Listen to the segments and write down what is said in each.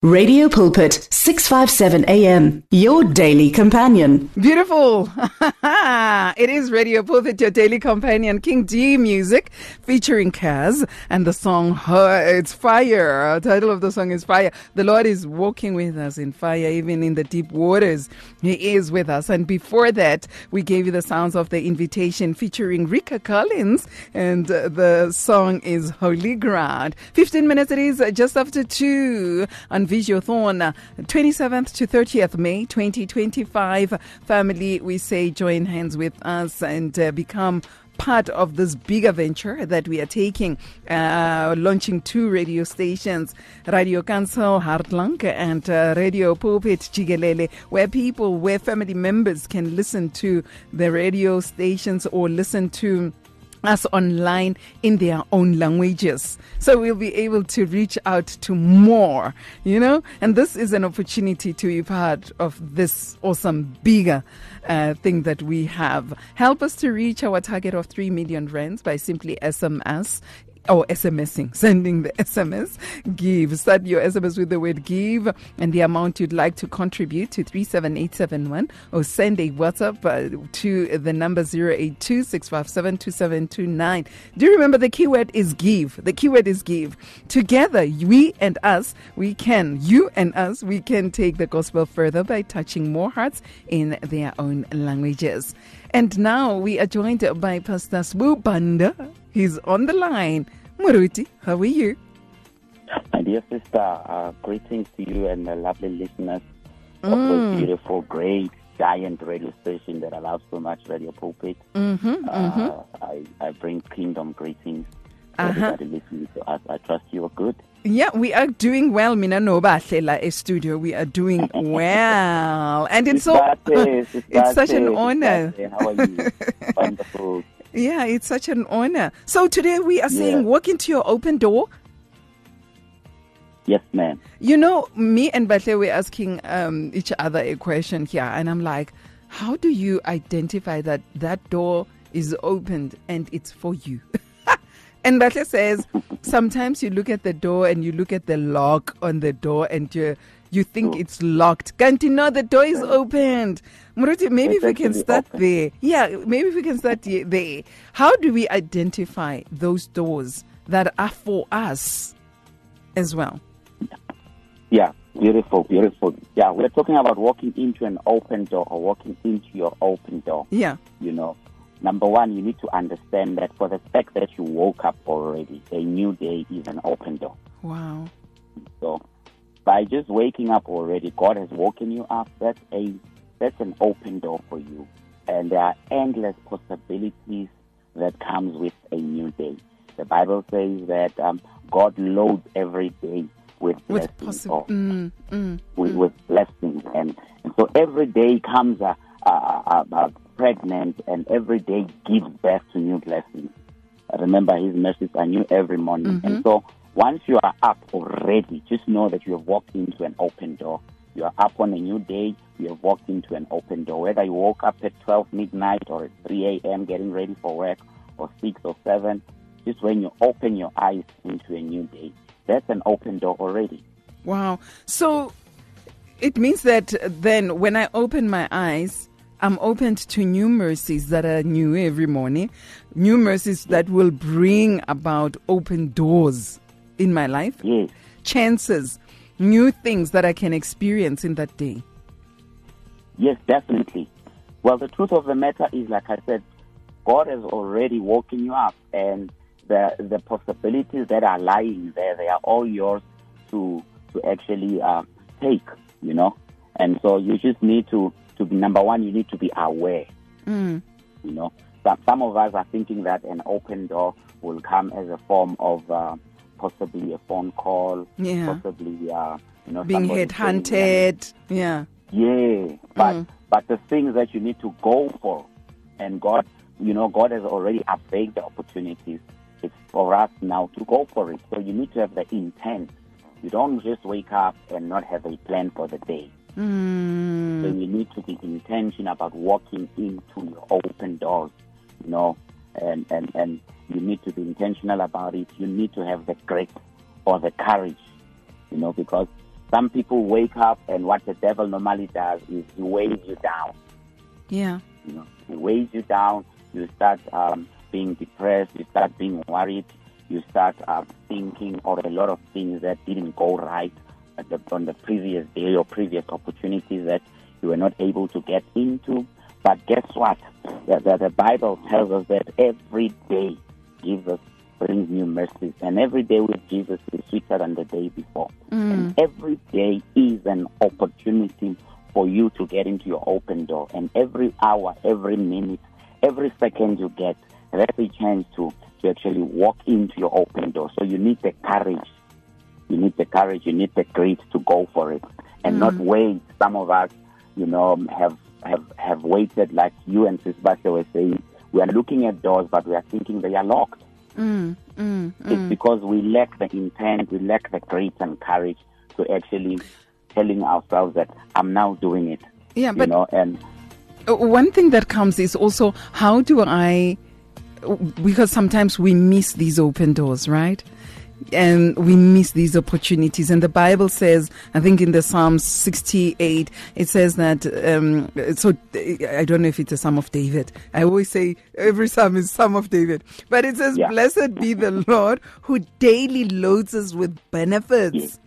Radio Pulpit, 657 AM, your daily companion. Beautiful. It is Radio Pulpit, your daily companion. King D music featuring Kaz and the song It's Fire. The title of the song is Fire. The Lord is walking with us in fire, even in the deep waters. He is with us. And before that, we gave you the sounds of The Invitation featuring Rika Collins, and the song is Holy Ground. 15 minutes it is, just after 2 on Visiothon, 27th to 30th May 2025. Family, we say join hands with us and become part of this bigger venture that we are taking, launching 2 radio stations, Radio Kansel Hartlang and Radio Pulpit Jigelele, where family members can listen to the radio stations or listen to us online in their own languages. So we'll be able to reach out to more, and this is an opportunity to be part of this awesome bigger thing that we have. Help us to reach our target of 3 million rands by simply SMS or SMSing, sending the SMS, give. Start your SMS with the word give and the amount you'd like to contribute to 37871, or send a WhatsApp to the number 082-657-2729. Do remember the keyword is give. The keyword is give. Together, you and us, we can take the gospel further by touching more hearts in their own languages. And now we are joined by Pastor Sbu Banda. He's on the line. Muruti, how are you? My dear sister, greetings to you and the lovely listeners of this beautiful, great, giant radio station that allows so much Radio Pulpit. I bring kingdom greetings to everybody listening to us. I trust you are good. Yeah, we are doing well. Mina no bahlela studio. We are doing well, and it's it's such an honor. How are you? Wonderful. Yeah, it's such an honor. So today we are saying, walk into your open door. Yes, ma'am. Me and Batle were asking each other a question here, and I'm like, how do you identify that that door is opened and it's for you? And Batle says, sometimes you look at the door and you look at the lock on the door and you think it's locked. Can't you know the door is opened? Muruti, maybe if we can start there. Yeah, maybe if we can start there. How do we identify those doors that are for us as well? Yeah, beautiful. Yeah, we're talking about walking into an open door or walking into your open door. Yeah. Number one, you need to understand that for the fact that you woke up already, a new day is an open door. Wow. So by just waking up already, God has woken you up. That's an open door for you. And there are endless possibilities that comes with a new day. The Bible says that God loads every day with blessings. With blessings. And so every day comes pregnant, and every day gives birth to new blessings. Remember, His mercies are new every morning. And so once you are up already, just know that you have walked into an open door. You are up on a new day, you have walked into an open door. Whether you woke up at 12 midnight or at 3 a.m. getting ready for work, or 6 or 7, just when you open your eyes into a new day, that's an open door already. Wow. So it means that then when I open my eyes, I'm opened to new mercies that are new every morning, new mercies that will bring about open doors in my life, chances, new things that I can experience in that day. Yes, definitely. Well, the truth of the matter is, like I said, God has already woken you up, and the possibilities that are lying there, they are all yours to actually take, And so you just need to be, number one, you need to be aware. Some of us are thinking that an open door will come as a form of possibly a phone call, possibly being headhunted. But the things that you need to go for, and God has already availed the opportunities. It's for us now to go for it. So you need to have the intent. You don't just wake up and not have a plan for the day. So you need to be intentional about walking into your open doors, and you need to be intentional about it. You need to have the grit or the courage, because Some people wake up, and what the devil normally does is he weighs you down. Yeah. You know, he weighs you down. You start being depressed. You start being worried. You start thinking of a lot of things that didn't go right on the previous day or previous opportunities that you were not able to get into. But guess what? The Bible tells us that every day Jesus brings new mercies, and every day with Jesus is sweeter than the day before. And every day is an opportunity for you to get into your open door. And every hour, every minute, every second you get, that's a chance to actually walk into your open door. So you need the courage. You need the courage. You need the grit to go for it, and not wait. Some of us, have waited, like you and Sis Basha were saying. We are looking at doors, but we are thinking they are locked. It's because we lack the intent, we lack the grit and courage to actually telling ourselves that I'm now doing it. Yeah, but and one thing that comes is also, how do I, because sometimes we miss these open doors, right? And we miss these opportunities. And the Bible says, I think in the Psalm 68, it says that, so I don't know if it's a Psalm of David. I always say every Psalm is Psalm of David. But it says, Blessed be the Lord who daily loads us with benefits. Yes.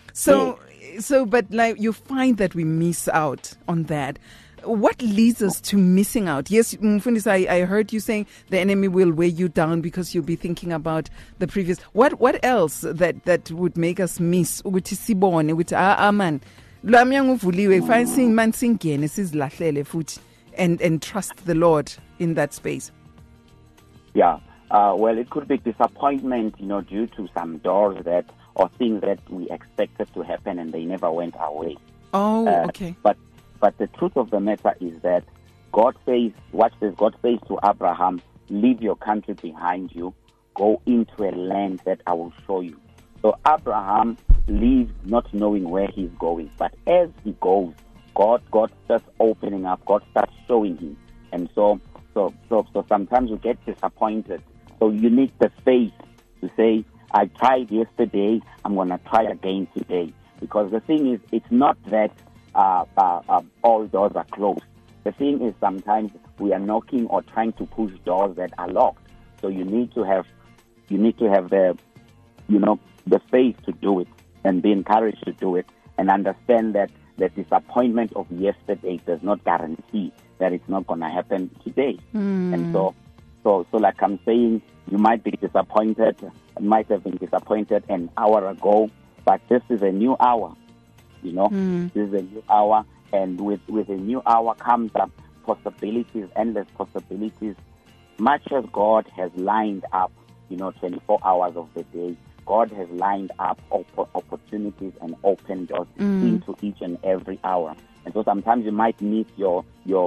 So, but like you find that we miss out on that. What leads us to missing out? Yes, Mfundisi, I heard you saying the enemy will weigh you down because you'll be thinking about the previous. What else that would make us miss? Ukuthi sibone ukuthi man lami yanguvuliwe fancy man singene sizilahlele futhi and trust the Lord in that space. Yeah. Well, it could be disappointment, due to some doors or things that we expected to happen and they never went our way. Oh, okay. But the truth of the matter is that God says, watch this, God says to Abraham, leave your country behind you, go into a land that I will show you. So Abraham leaves not knowing where he's going. But as he goes, God starts opening up, God starts showing him. And so sometimes you get disappointed. So you need the faith to say, I tried yesterday, I'm going to try again today. Because the thing is, it's not that all doors are closed. The thing is, sometimes we are knocking or trying to push doors that are locked. So you need to have the faith to do it and be encouraged to do it, and understand that the disappointment of yesterday does not guarantee that it's not going to happen today. And so like I'm saying, you might be disappointed, you might have been disappointed an hour ago, but this is a new hour. This is a new hour, and with a new hour comes up possibilities, endless possibilities. Much as God has lined up, 24 hours of the day, God has lined up opportunities and open doors into each and every hour. And so sometimes you might miss your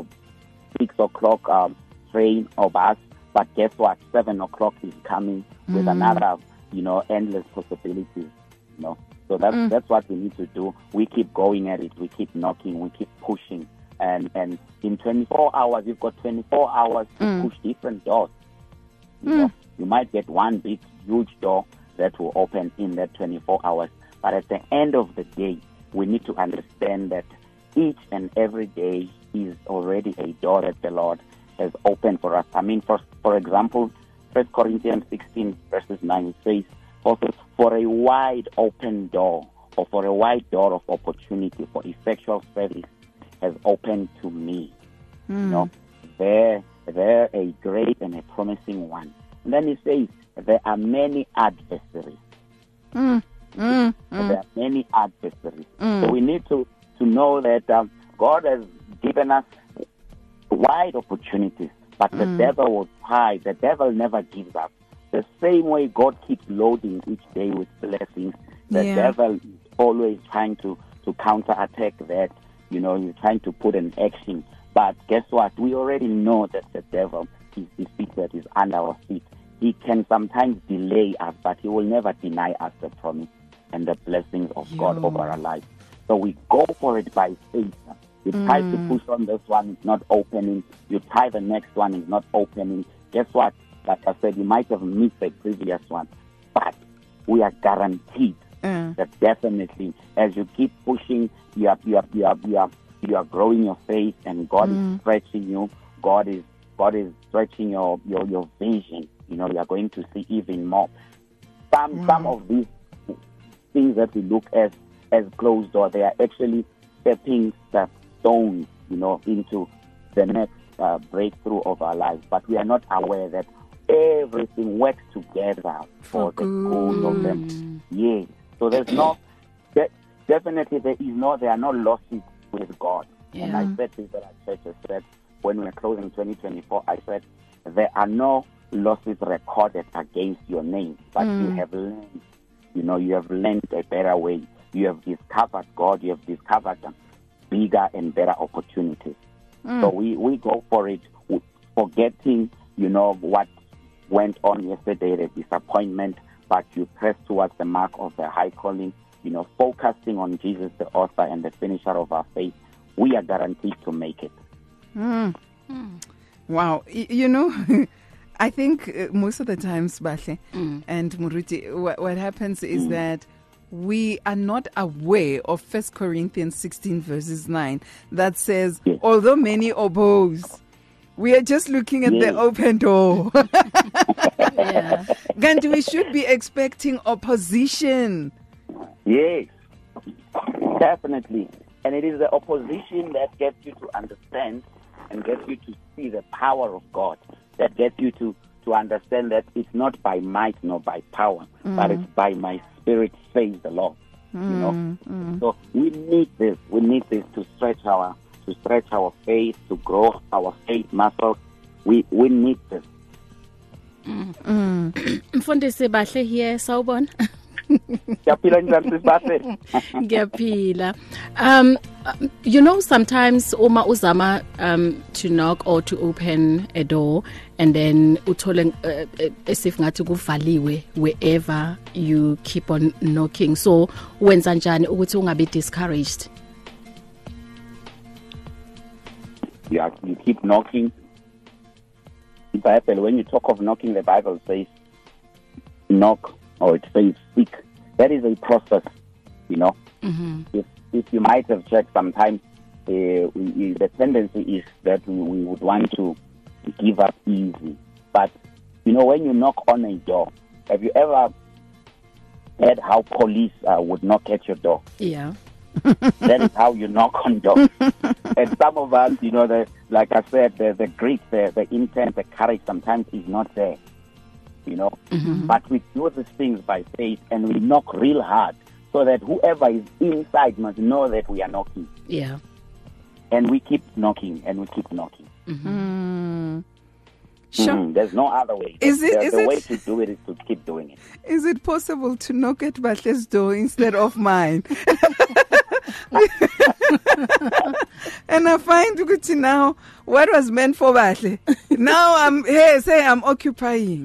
6 o'clock train or bus, but guess what? 7 o'clock is coming with another, endless possibilities. So that's what we need to do. We keep going at it. We keep knocking. We keep pushing. And in 24 hours, you've got 24 hours to push different doors. You might get one big, huge door that will open in that 24 hours. But at the end of the day, we need to understand that each and every day is already a door that the Lord has opened for us. I mean, for example, 1 Corinthians 16 verses 9, it says, also, for a wide open door, or for a wide door of opportunity for effectual service has opened to me. They're a great and a promising one. And then he says, there are many adversaries. There are many adversaries. So we need to know that God has given us wide opportunities, but the devil will try. The devil never gives up. The same way God keeps loading each day with blessings, the devil is always trying to counterattack that. He's trying to put an action. But guess what? We already know that the devil is defeated, is under our feet. He can sometimes delay us, but he will never deny us the promise and the blessings of God over our lives. So we go for it by faith. You try to push on this one, it's not opening. You try the next one, it's not opening. Guess what? Like I said, you might have missed the previous one, but we are guaranteed that definitely, as you keep pushing, you are growing your faith, and God is stretching you. God is stretching your vision. You know, you are going to see even more. Some of these things that we look as closed door, they are actually stepping stones, you know, into the next breakthrough of our lives. But we are not aware that everything works together for the good of them. Yes. So there's definitely there are no losses with God. Yeah. And I said this at our church. I said, when we were closing 2024, I said, there are no losses recorded against your name, but you have learned, you have learned a better way. You have discovered God. You have discovered bigger and better opportunities. So we go for it, forgetting, what went on yesterday, the disappointment, but you press towards the mark of the high calling, focusing on Jesus, the author and the finisher of our faith. We are guaranteed to make it. Wow. I think most of the times, Bahle and Muruti, what happens is that we are not aware of 1 Corinthians 16 verses 9 that says, although many oppose, we are just looking at the open door. And we should be expecting opposition. Yes, definitely. And it is the opposition that gets you to understand and gets you to see the power of God, that gets you to understand that it's not by might nor by power, but it's by my spirit, says the Lord. So we need this. We need this to stretch our faith, to grow our faith muscles. We need this. Mfundisi Bahle here, sawubona. Ngiyaphila. Sometimes uma uzama to knock or to open a door and then uthole esif ngathi kuvaliwe wherever you keep on knocking. So wenza njani ukuthi ungabe discouraged? You keep knocking. The Bible, when you talk of knocking, the Bible says knock, or it says seek. That is a process, If you might have checked, sometimes the tendency is that we would want to give up easy. But, when you knock on a door, have you ever heard how police would knock at your door? Yeah. That is how you knock on doors. And some of us, like I said, the grit, the intent, the courage sometimes is not there. But we do these things by faith, and we knock real hard so that whoever is inside must know that we are knocking. Yeah. And we keep knocking, and we keep knocking. Sure. There's no other way. The way to do it is to keep doing it. Is it possible to knock at Bahle's door instead of mine? And I find now what was meant for Bahle. Now I'm here, say I'm occupying.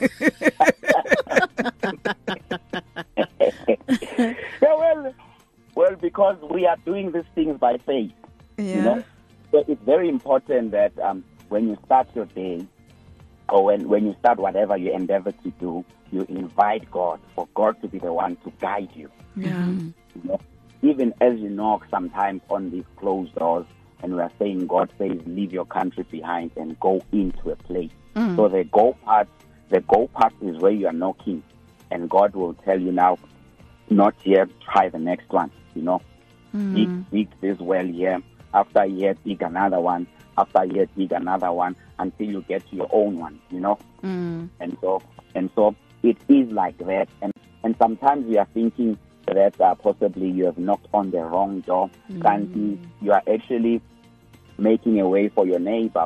Well, because we are doing these things by faith. Yeah. So it's very important that when you start your day, or when you start whatever you endeavor to do, you invite God, for God to be the one to guide you. Yeah. Even as you knock sometimes on these closed doors, and we are saying, God says, leave your country behind and go into a place. So the go part is where you are knocking, and God will tell you now, not here, try the next one. Dig this well here. After a year, dig another one. After a year, dig another one until you get to your own one. And so it is like that. And sometimes we are thinking that possibly you have knocked on the wrong door. Currently, you are actually making a way for your neighbor.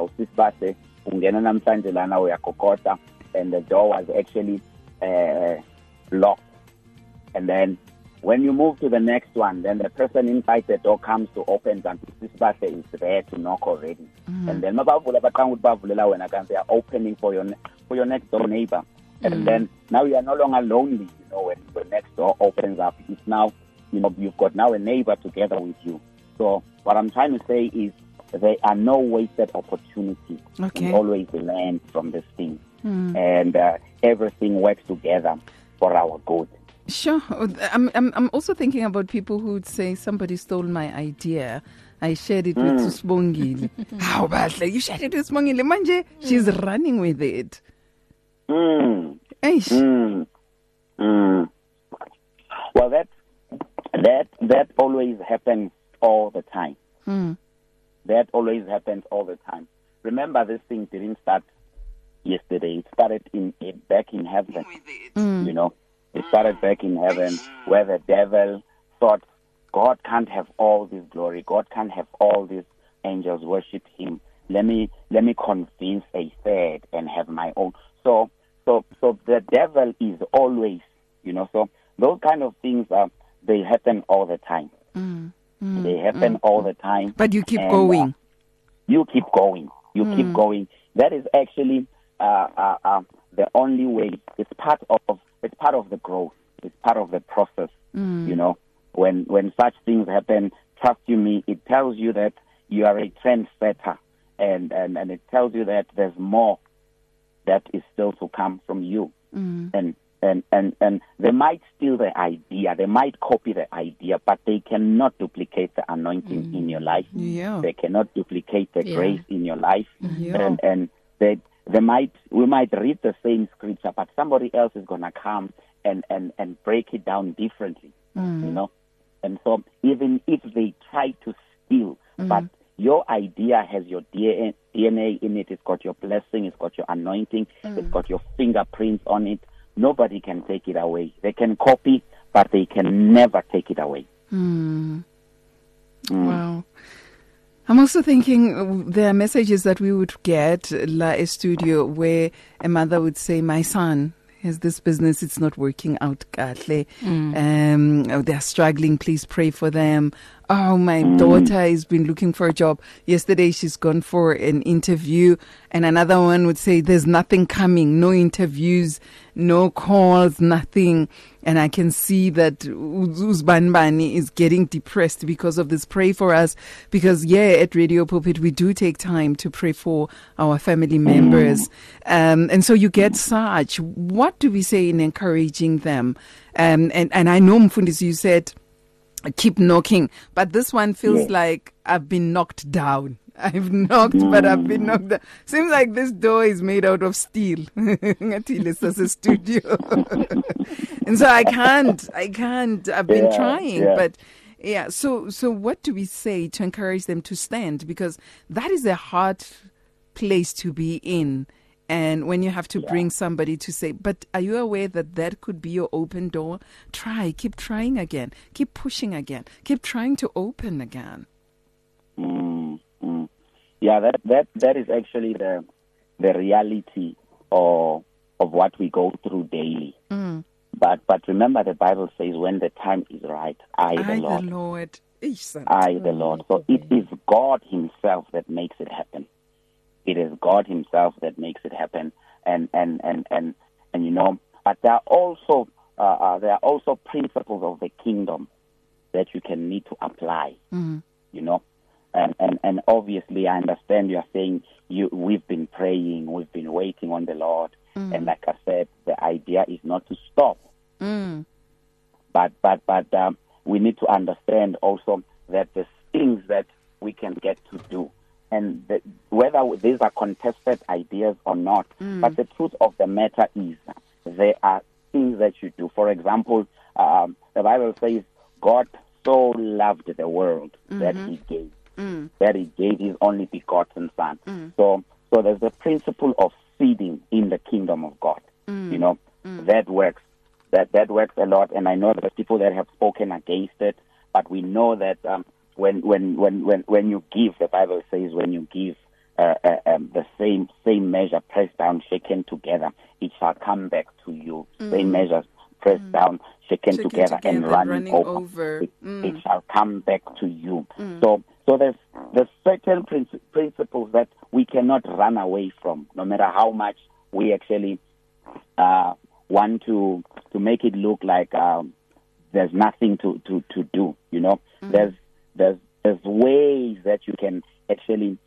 And the door was actually locked. And then when you move to the next one, then the person inside the door comes to open, and this is there to knock already. And then they are opening for your next door neighbor. And then now you are no longer lonely, when the next door opens up. It's now, you've got now a neighbor together with you. So what I'm trying to say is there are no wasted opportunities. Okay. We always learn from this thing. And everything works together for our good. Sure. I'm also thinking about people who would say somebody stole my idea. I shared it with Sibongile. How badly? You shared it with Sibongile. Manje, she's running with it. Eish. Well, that always happens all the time. That always happens all the time. Remember, this thing didn't start yesterday. It started back in heaven. You know, it started back in heaven, where the devil thought God can't have all this glory. God can't have all these angels worship Him. Let me convince a third and have my own. So the devil is always, you know. So those kind of things they happen all the time. They happen all the time. But you keep going. You keep going. You keep going. That is actually the only way. It's part of the growth. It's part of the process. You know, when such things happen, trust you me, it tells you that you are a trendsetter, and it tells you that there's more that is still to come from you. And they might steal the idea, they might copy the idea, but they cannot duplicate the anointing in your life. Yeah. They cannot duplicate the grace in your life. Yeah. And we might read the same scripture, but somebody else is gonna come and break it down differently. You know? And so even if they try to steal, but your idea has your DNA in it, it's got your blessing, it's got your anointing, it's got your fingerprints on it. Nobody can take it away. They can copy, but they can never take it away. Wow. I'm also thinking there are messages that we would get la a studio where a mother would say, my son has this business, it's not working out kahle. They're struggling, please pray for them. Oh, my daughter has been looking for a job. Yesterday she's gone for an interview, and another one would say there's nothing coming, no interviews, no calls, nothing. And I can see that Uzbanbani is getting depressed because of this. Pray for us, because at Radio Pulpit we do take time to pray for our family members. And so you get such. What do we say in encouraging them? And I know, Mfundisi, you said keep knocking, but this one feels like I've been knocked down. I've knocked, but I've been knocked down. Seems like this door is made out of steel. It's a studio. And so I can't. I've been trying, but so what do we say to encourage them to stand? Because that is a hard place to be in. And when you have to bring somebody to say, but are you aware that could be your open door? Keep trying again. Keep pushing again. Keep trying to open again. Yeah, that is actually the reality of what we go through daily. But remember, the Bible says when the time is right, I the Lord. I the Lord. So it is God Himself that makes it happen. It is God Himself that makes it happen, and you know. But there are also principles of the kingdom that you can need to apply. You know, and obviously I understand you are saying we've been praying, we've been waiting on the Lord, and like I said, the idea is not to stop. But we need to understand also that there's things that we can get to do. And whether these are contested ideas or not, but the truth of the matter is there are things that you do. For example, the Bible says God so loved the world that He gave, His only begotten Son. So there's the principle of feeding in the kingdom of God. You know, that works. That works a lot. And I know there's people that have spoken against it, but we know that when you give, the Bible says when you give the same measure pressed down, shaken together, it shall come back to you. Same measure pressed down, shaken together and running over. It shall come back to you. So there's certain principles that we cannot run away from, no matter how much we actually want to make it look like there's nothing to do. You know, there's ways that you can actually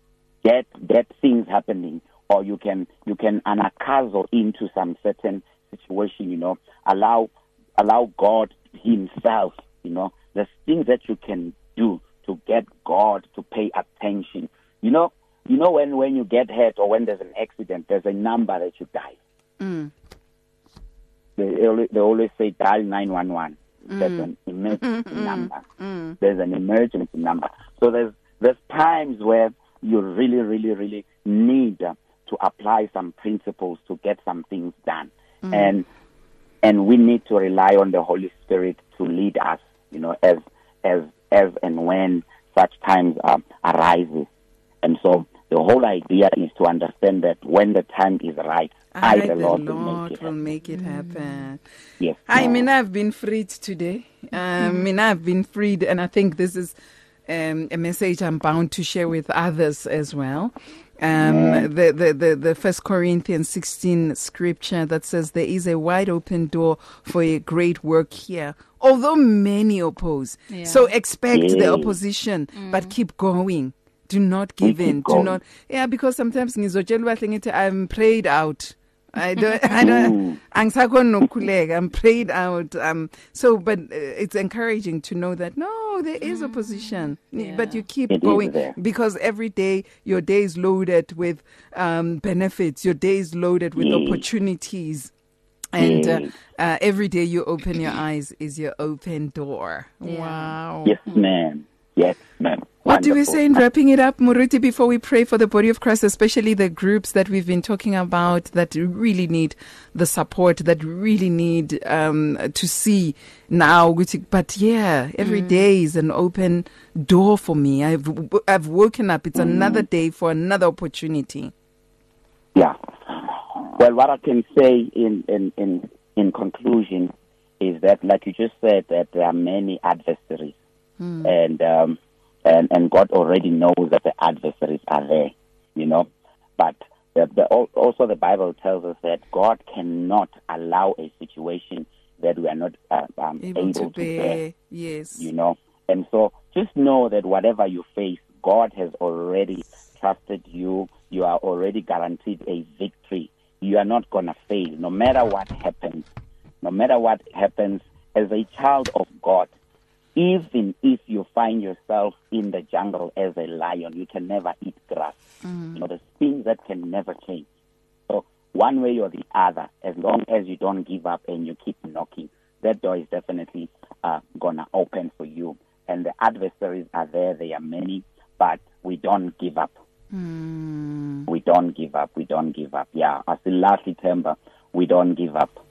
get things happening, or you can anakazo into some certain situation, allow God himself, there's things that you can do to get God to pay attention. When you get hurt or when there's an accident, there's a number that you dial. They always say dial 911. There's an emergency number. There's an emergency number. So there's times where you really, really, really need to apply some principles to get some things done. And we need to rely on the Holy Spirit to lead us, as and when such times arises. And so the whole idea is to understand that when the time is right, the Lord will make it happen. Yes. I've been freed today. I've been freed, and I think this is a message I'm bound to share with others as well. The 1 Corinthians 16 scripture that says there is a wide open door for a great work here, although many oppose. Yeah. So expect the opposition, but keep going. Do not give in. Do not. Yeah, because sometimes I'm prayed out. I'm prayed out. But it's encouraging to know that no, there is opposition, but you keep going, because every day your day is loaded with benefits. Your day is loaded with opportunities. And every day you open your eyes is your open door. Yeah. Wow. Yes, ma'am. Yes, ma'am. What do we say in wrapping it up, Moruti, before we pray for the body of Christ, especially the groups that we've been talking about that really need the support, that really need to see now? But every day is an open door for me. I've woken up. It's another day for another opportunity. Yeah. Well, what I can say in conclusion is that, like you just said, that there are many adversaries. And God already knows that the adversaries are there, But also the Bible tells us that God cannot allow a situation that we are not able to bear. Yes. And so just know that whatever you face, God has already trusted you. You are already guaranteed a victory. You are not going to fail, no matter what happens. No matter what happens, as a child of God, even if you find yourself in the jungle as a lion, you can never eat grass. There's things that can never change. So one way or the other, as long as you don't give up and you keep knocking, that door is definitely going to open for you. And the adversaries are there. They are many, but we don't give up. We don't give up. We don't give up. Yeah, as the last September, we don't give up.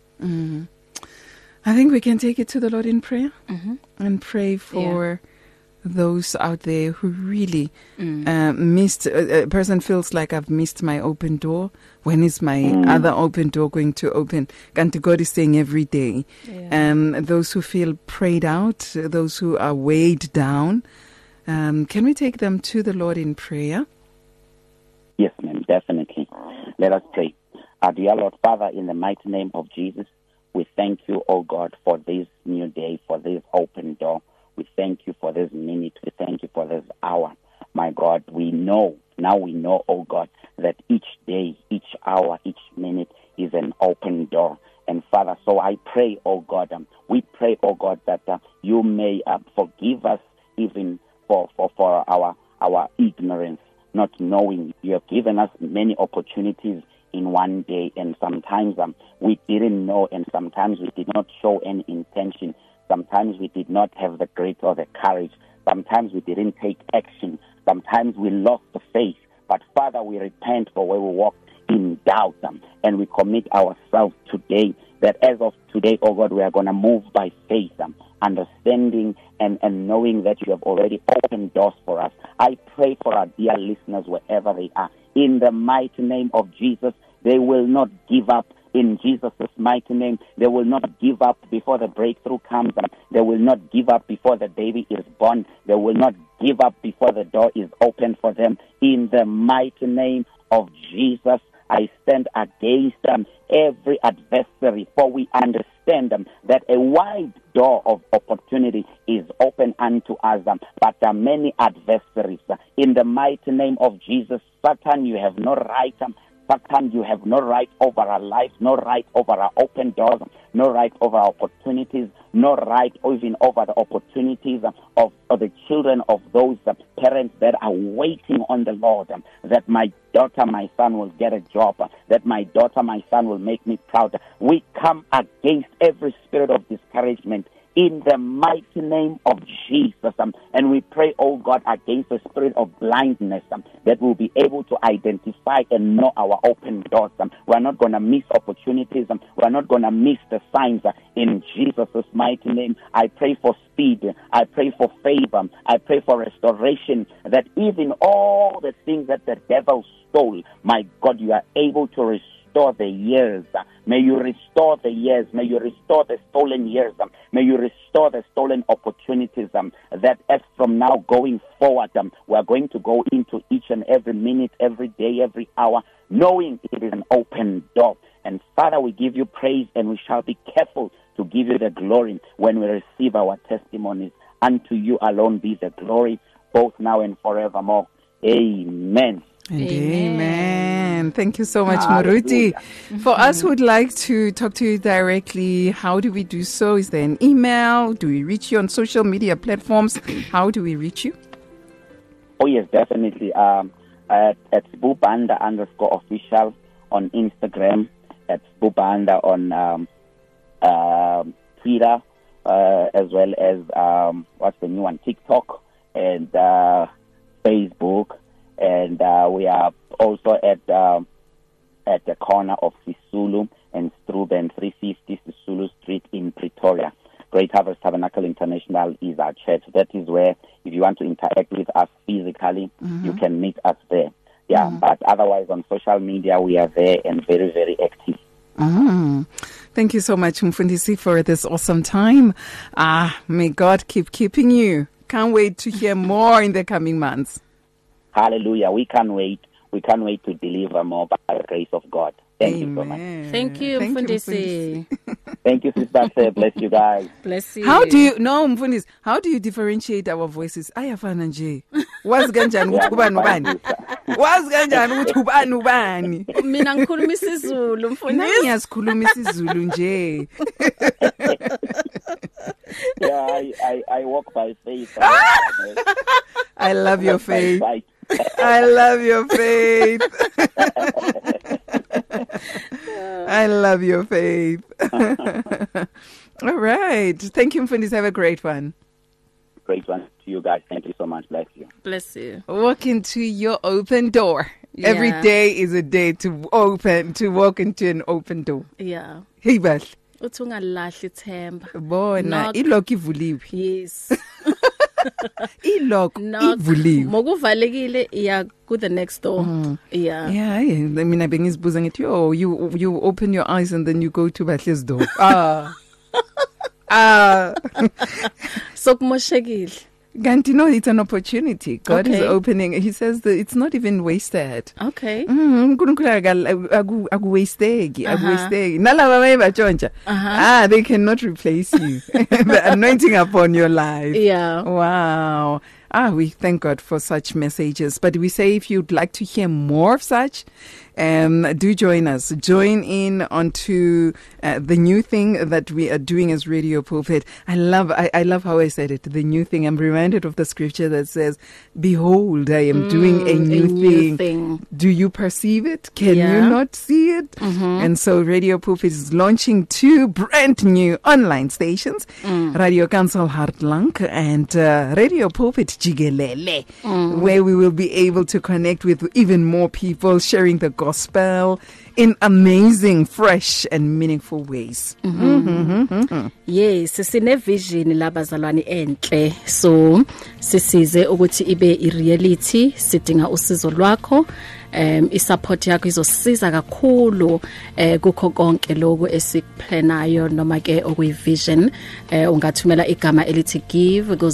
I think we can take it to the Lord in prayer and pray for those out there who really missed. A person feels like I've missed my open door. When is my other open door going to open? And God is saying every day. Those who feel prayed out, those who are weighed down, can we take them to the Lord in prayer? Yes, ma'am, definitely. Let us pray. Our dear Lord, Father, in the mighty name of Jesus, we thank you, oh God, for this new day, for this open door. We thank you for this minute. We thank you for this hour. My God, now we know, oh God, that each day, each hour, each minute is an open door. And Father, so I pray, oh God, we pray, oh God, that you may forgive us even for our ignorance, not knowing. You have given us many opportunities in one day, and sometimes we didn't know, and sometimes we did not show any intention. Sometimes we did not have the grit or the courage. Sometimes we didn't take action. Sometimes we lost the faith. But Father, we repent for where we walked in doubt, and we commit ourselves today that as of today, oh God, we are going to move by faith, understanding and knowing that you have already opened doors for us. I pray for our dear listeners wherever they are. In the mighty name of Jesus, they will not give up. In Jesus' mighty name, they will not give up before the breakthrough comes. They will not give up before the baby is born. They will not give up before the door is open for them. In the mighty name of Jesus, I stand against every adversary, for we understand that a wide door of opportunity is open unto us, but there are many adversaries. In the mighty name of Jesus, Satan, you have no right. Sometimes you have no right over our lives, no right over our open doors, no right over our opportunities, no right even over the opportunities of the children of those parents that are waiting on the Lord, that my daughter, my son will get a job, that my daughter, my son will make me proud. We come against every spirit of discouragement in the mighty name of Jesus. And we pray, oh God, against the spirit of blindness, that we'll be able to identify and know our open doors. We're not going to miss opportunities. We're not going to miss the signs in Jesus' mighty name. I pray for speed. I pray for favor. I pray for restoration, that even all the things that the devil stole, my God, you are able to restore the years. May you restore the years. May you restore the stolen years. May you restore the stolen opportunities, that as from now going forward, we are going to go into each and every minute, every day, every hour, knowing it is an open door. And Father, we give you praise, and we shall be careful to give you the glory when we receive our testimonies. Unto you alone be the glory, both now and forevermore. Amen. And amen. Thank you so much, Moruti. For us who would like to talk to you directly, how do we do so? Is there an email? Do we reach you on social media platforms? How do we reach you? Oh, yes, definitely. At Bubanda_official on Instagram, at Bubanda on Twitter, as well as what's the new one, TikTok and Facebook. And we are also at the corner of Sisulu and Struben, 350 Sisulu Street in Pretoria. Great Harvest Tabernacle International is our church. That is where, if you want to interact with us physically, you can meet us there. Yeah, but otherwise on social media, we are there and very, very active. Thank you so much, Mfundisi, for this awesome time. May God keep keeping you. Can't wait to hear more in the coming months. Hallelujah. We can't wait. We can't wait to deliver more by the grace of God. Thank you so much. Thank you, Mfundisi. Thank you, Sister. Bless you guys. Bless you. How do you, no, Mfundisi, how do you differentiate our voices? Ayafana nje. Wazi kanjani ukuthi ubani ubani? Wazi kanjani ukuthi ubani ubani? Mina ngikhuluma isiZulu, Mfundisi. Nami ngiyasikhuluma isiZulu nje. Yeah, I walk by faith. I love your faith. I love your faith. I love your faith. All right. Thank you, Mfundisi. Have a great one. Great one to you guys. Thank you so much. Bless you. Bless you. Walk into your open door. Yeah. Every day is a day to walk into an open door. Yeah. Hey, Bash. Uthi ungalahli ithemba. Bona, ilock ivuliwe. Yes. Ilock ivuliwe. Mokuvalekile iya ku the next door. Yeah. Yeah, I mean, I've been bengizibuza ngithi, "Oh, you open your eyes and then you go to Bahle's door." So kumoshekile. Ganti, no, it's an opportunity. God is opening. He says that it's not even wasted. Okay. They cannot replace you. The anointing upon your life. Yeah. Wow. We thank God for such messages. But we say, if you'd like to hear more of such, do join us. Join in onto the new thing that we are doing as Radio Pulpit. I love how I said it. The new thing. I'm reminded of the scripture that says, "Behold, I am doing a new thing. Do you perceive it? Can you not see it?" And so Radio Pulpit is launching 2 brand new online stations, Radio Council Hartlank and Radio Pulpit Jigelele, where we will be able to connect with even more people, sharing the gospel in amazing, fresh and meaningful ways. Yes, sine vision labazalwane enhle. So sisize ukuthi ibe I reality, sidinga usizo lwakho. I-support yakho izosiza kakhulu kukho konke lokho esikplanayo noma ke okuyivision. Ungathumela igama elithi give ku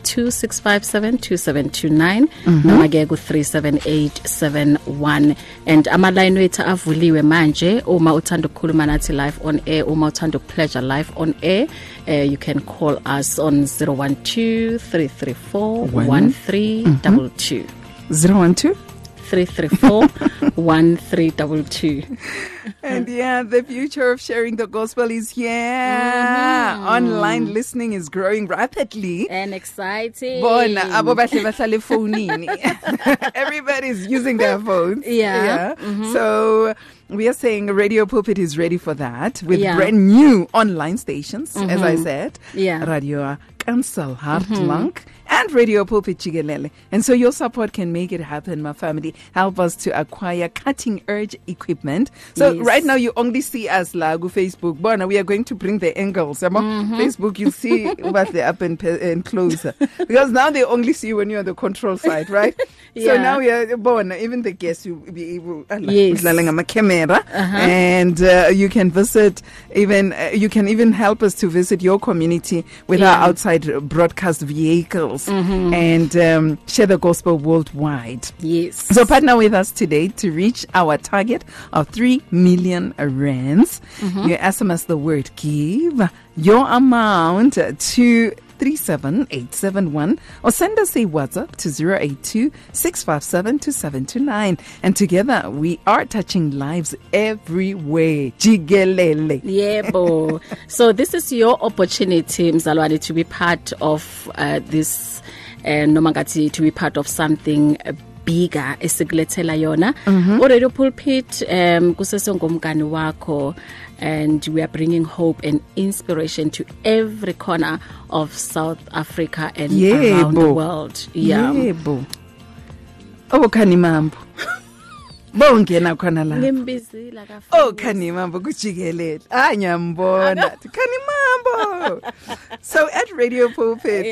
0826572729 noma ke ku 37871. And ama-line wethu avuliwe manje. Uma uthanda ukukhuluma nathi live on air, uma uthanda ukupleasure live on air, you can call us on 012 334 1322. 012 03341322. And the future of sharing the gospel is here. Online listening is growing rapidly. And exciting. Bona abo bahle bahlale phoneini. Everybody's using their phones. Yeah. So we are saying Radio Pulpit is ready for that with Yeah. brand new online stations, as I said. Yeah. Radio Kansel Hartlang and Radio Pulpit Jigelele. And so your support can make it happen, my family. Help us to acquire cutting-edge equipment. So Yes. right now you only see us Lagu Facebook. Bona, we are going to bring the angles. Facebook, you see what they're up and closer. Because now they only see when you're on the control side, right? So Yeah. now we are Bona, even the guests will be able Yes. camera, and you can visit you can even help us to visit your community with our outside broadcast vehicles and share the gospel worldwide. Yes. So partner with us today to reach our target of 3 million rands. You SMS the word give, your amount to 37871 or send us a WhatsApp to 082-657-2729. And together we are touching lives everywhere. Jigelele. Yebo. So this is your opportunity, Mzalwane, to be part of this nomangati, to be part of something bigger esikulethela yona. Radio Pulpit kusesongomngani wakho, and we are bringing hope and inspiration to every corner of South Africa and around the world. Yebo. Khani mambo. Bongena khona la. Ngimbizila ka. Oh, khani mambo kujikelele. Nyambona. Khani mambo. So at Radio Pulpit,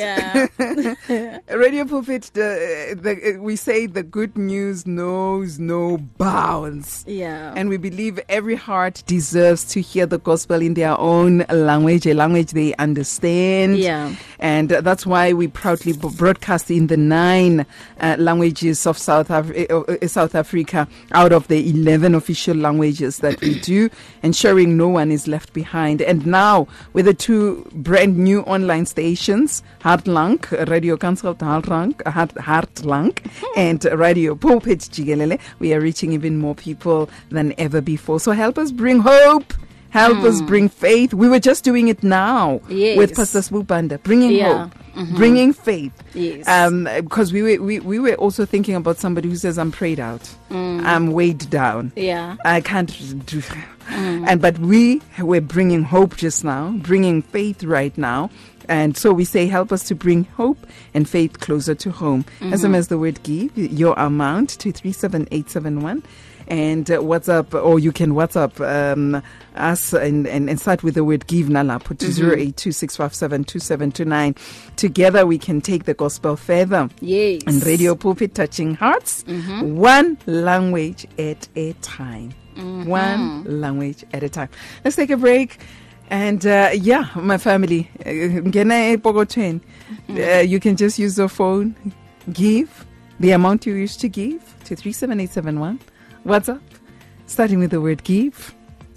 Radio Pulpit, we say the good news knows no bounds. Yeah. And we believe every heart deserves to hear the gospel in their own language, a language they understand. Yeah. And that's why we proudly broadcast in the 9 languages of South Africa out of the 11 official languages that we do, ensuring no one is left behind. And now with the 2 brand new online stations, Hartlang, Radio Kansel Hartlang, and Radio Pulpit Jigelele, we are reaching even more people than ever before. So help us bring hope. Help us bring faith. We were just doing it now with Pastor Swoopanda, bringing hope, bringing faith. Yes. Because we were also thinking about somebody who says, I'm prayed out, I'm weighed down, I can't do. But we were bringing hope just now, bringing faith right now. And so we say, help us to bring hope and faith closer to home. SMS the word give, your amount to 37871. And WhatsApp, or you can WhatsApp us and start with the word give nala, put to 082-657-2729. Together we can take the gospel further. Yes. And Radio Pulpit touching hearts, one language at a time. One language at a time. Let's take a break. And my family, you can just use your phone, give the amount you wish to give to 37871. WhatsApp, starting with the word give,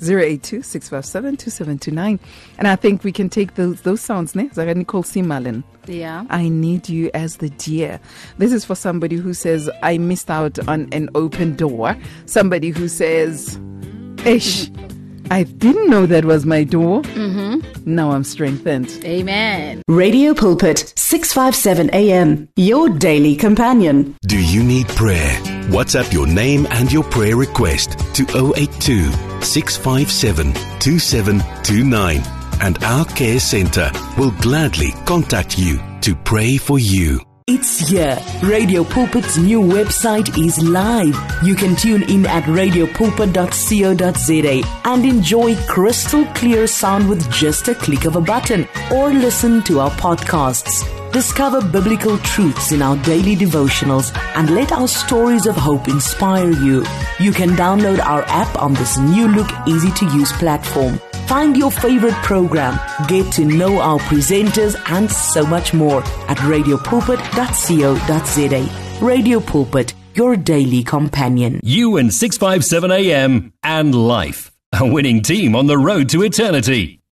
082-657-2729. And I think we can take those sounds, ne? Zara Nicole Simalin. Yeah. I need you as the dear. This is for somebody who says, I missed out on an open door. Somebody who says, Ish, I didn't know that was my door. Now I'm strengthened. Amen. Radio Pulpit, 657 AM, your daily companion. Do you need prayer? WhatsApp your name and your prayer request to 082-657-2729. And our care center will gladly contact you to pray for you. It's here. Radio Pulpit's new website is live. You can tune in at radiopulpit.co.za and enjoy crystal clear sound with just a click of a button, or listen to our podcasts. Discover biblical truths in our daily devotionals and let our stories of hope inspire you. You can download our app on this new look, easy to use platform. Find your favorite program, get to know our presenters, and so much more at radiopulpit.co.za. Radio Pulpit, your daily companion. You and 657 AM and life. A winning team on the road to eternity.